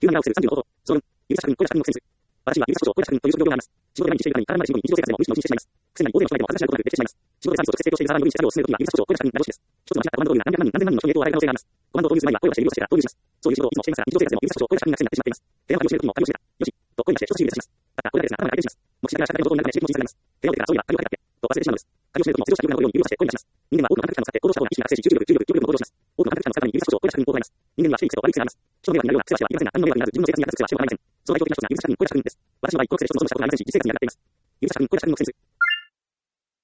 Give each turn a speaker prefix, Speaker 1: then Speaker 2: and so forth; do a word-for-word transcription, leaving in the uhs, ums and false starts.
Speaker 1: 急なをするさんじゅうの方法。総論。指差し君、小林君のセンス。私は指差しと小林君という職業があります。仕事で毎日しているからに、体まで仕事に日常生活でも無視の無視してしまいます。癖なり大勢の人でも恥ずかしなことなくできてしまいます。仕事でサービスとして成功しているサラリーマンの無理した作業を進めるときは指差しと小林君が良しです。一つの間違ったコマンド通りな何百万人、何千万人の人に影響を与える可能性があります。コマンドを導入する前には声を出して指を差しから導入します。そういう仕事をいつもしていますが、日常生活でも指差しと小林君が癖になってしまっています。電話会をしているときも会をしてた。よし。と声に出して人差し指で差します。たったこれだけですが、頭が回転します。目視だけが社会の情報の中で刺激にされます。手を手からそういえば会をかけたっけと忘れてしまうのです。会をしているときも通常した力のように指を差して声に出します。人間は多くの感覚器官を使って行動した方が意識が覚醒し、重力、重力、重力の行動をします。多くの感覚器官の力に指差しと小林君に行動があります。人間にはしていく癖と悪い癖があります。人の迷惑になるような癖はしはありませんが、何の迷惑にならず自分の生活に役立つ癖はしてはありません。その代表的な一つが指差し君、小林君です。私の場合、この癖で人のそのしたことがありませんし、実生活に役立っています。指差し君、小林君のセンス。